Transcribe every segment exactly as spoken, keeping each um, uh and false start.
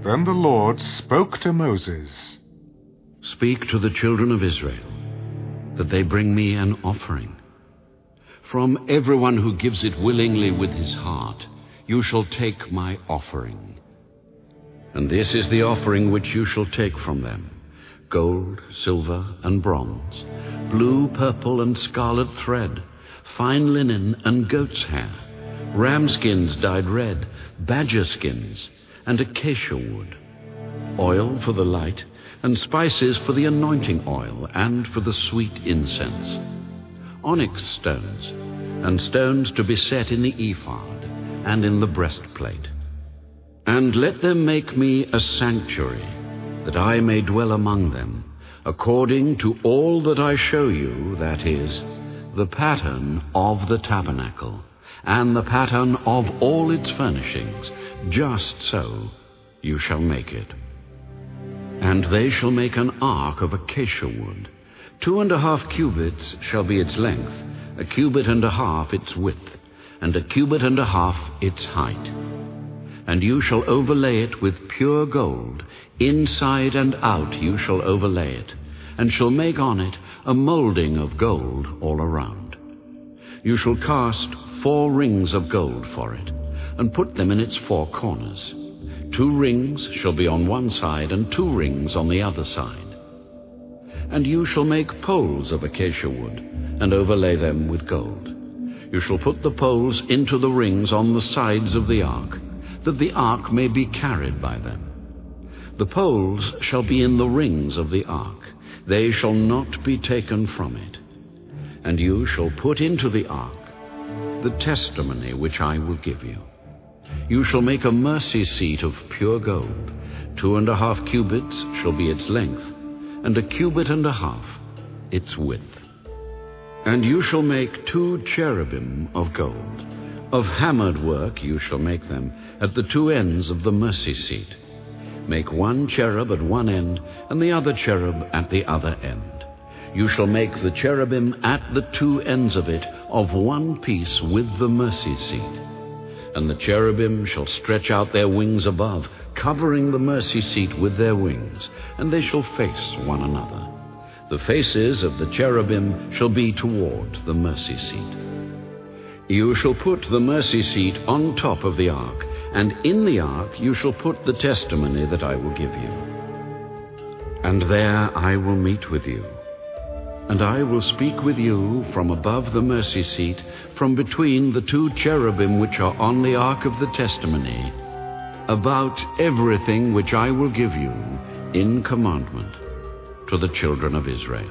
Then the Lord spoke to Moses. Speak to the children of Israel, that they bring me an offering. From everyone who gives it willingly with his heart, you shall take my offering. And this is the offering which you shall take from them: gold, silver, and bronze, blue, purple, and scarlet thread, fine linen and goat's hair, ram skins dyed red, badger skins, and acacia wood, oil for the light, and spices for the anointing oil and for the sweet incense, onyx stones, and stones to be set in the ephod and in the breastplate. And let them make me a sanctuary, that I may dwell among them, according to all that I show you, that is, the pattern of the tabernacle, and the pattern of all its furnishings, just so you shall make it. And they shall make an ark of acacia wood. Two and a half cubits shall be its length, a cubit and a half its width, and a cubit and a half its height. And you shall overlay it with pure gold, inside and out you shall overlay it, and shall make on it a molding of gold all around. You shall cast four rings of gold for it, and put them in its four corners. Two rings shall be on one side, and two rings on the other side. And you shall make poles of acacia wood, and overlay them with gold. You shall put the poles into the rings on the sides of the ark, that the ark may be carried by them. The poles shall be in the rings of the ark, they shall not be taken from it. And you shall put into the ark the testimony which I will give you. You shall make a mercy seat of pure gold. Two and a half cubits shall be its length, and a cubit and a half its width. And you shall make two cherubim of gold. Of hammered work you shall make them at the two ends of the mercy seat. Make one cherub at one end, and the other cherub at the other end. You shall make the cherubim at the two ends of it of one piece with the mercy seat. And the cherubim shall stretch out their wings above, covering the mercy seat with their wings, and they shall face one another. The faces of the cherubim shall be toward the mercy seat. You shall put the mercy seat on top of the ark, and in the ark you shall put the testimony that I will give you. And there I will meet with you, and I will speak with you from above the mercy seat, from between the two cherubim which are on the ark of the testimony, about everything which I will give you in commandment to the children of Israel.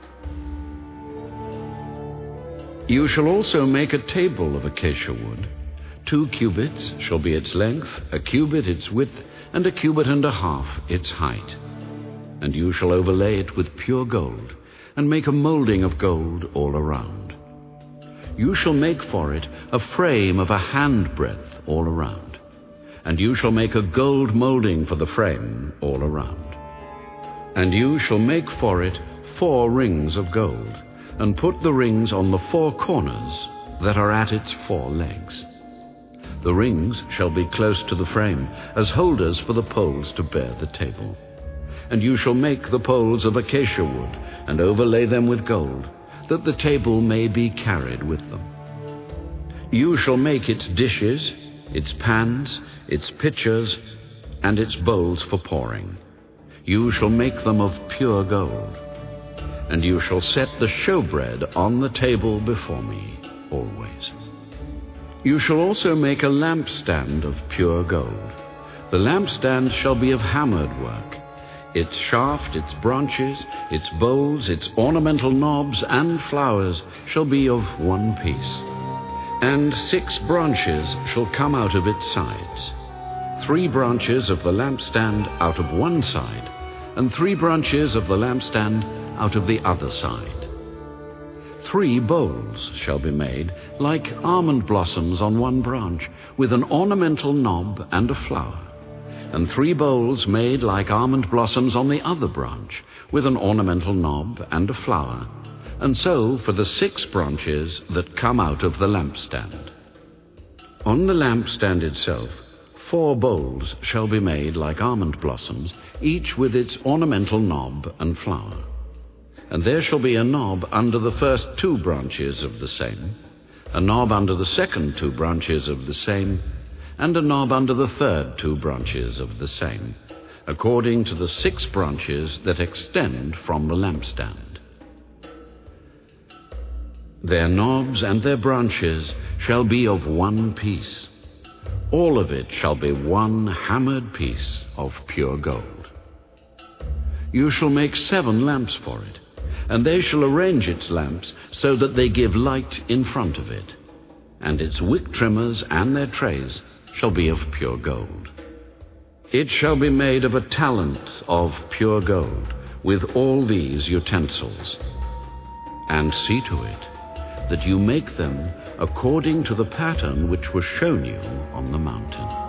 You shall also make a table of acacia wood. Two cubits shall be its length, a cubit its width, and a cubit and a half its height. And you shall overlay it with pure gold, and make a molding of gold all around. You shall make for it a frame of a handbreadth all around. And you shall make a gold molding for the frame all around. And you shall make for it four rings of gold, and put the rings on the four corners that are at its four legs. The rings shall be close to the frame, as holders for the poles to bear the table. And you shall make the poles of acacia wood, and overlay them with gold, that the table may be carried with them. You shall make its dishes, its pans, its pitchers, and its bowls for pouring. You shall make them of pure gold. And you shall set the showbread on the table before me always. You shall also make a lampstand of pure gold. The lampstand shall be of hammered work. Its shaft, its branches, its bowls, its ornamental knobs and flowers shall be of one piece. And six branches shall come out of its sides. Three branches of the lampstand out of one side, and three branches of the lampstand out of the other side. Three bowls shall be made like almond blossoms on one branch, with an ornamental knob and a flower. And three bowls made like almond blossoms on the other branch, with an ornamental knob and a flower. And so for the six branches that come out of the lampstand. On the lampstand itself, Four bowls shall be made like almond blossoms, each with its ornamental knob and flower. And there shall be a knob under the first two branches of the same, a knob under the second two branches of the same, and a knob under the third two branches of the same, according to the six branches that extend from the lampstand. Their knobs and their branches shall be of one piece. All of it shall be one hammered piece of pure gold. You shall make seven lamps for it, and they shall arrange its lamps so that they give light in front of it, and its wick trimmers and their trays shall be of pure gold. It shall be made of a talent of pure gold, with all these utensils. And see to it that you make them according to the pattern which was shown you on the mountain.